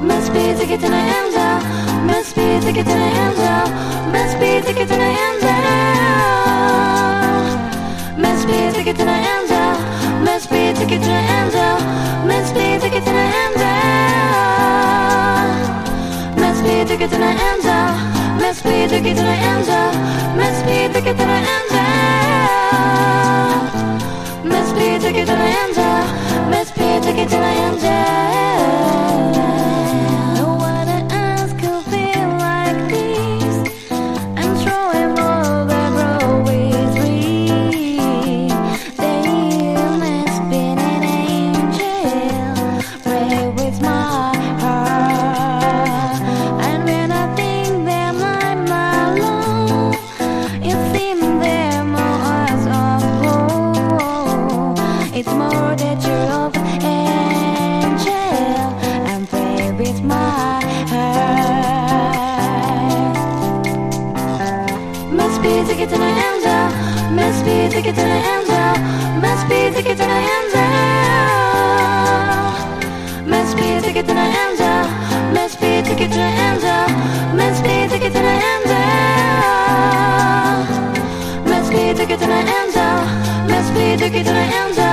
Must be to get to the end out. Must be to get to the end out. Must be to get to the end out. Must be to get to the end out. Must be to get to the end out. Must be to get to the end out. Must be to get to the end out. Must be to get to the end out. Must be to get to the end out. Must be to get to the end out. Must be to get to the end out. No one else could feel like this. I'm throwing all the always free. There must be an angel right with my heart. And when I think that I'm alone, it seems they're more as of gold. It's more that you're of angel and pray with my heart. Must be to get to the end out. Must be to get to the end out. Must be to get to the end out. Must be to get to the end out. Must be to get to the end out. Must be to get to the end out. Must be to get to the end out. Must be to get to the end out.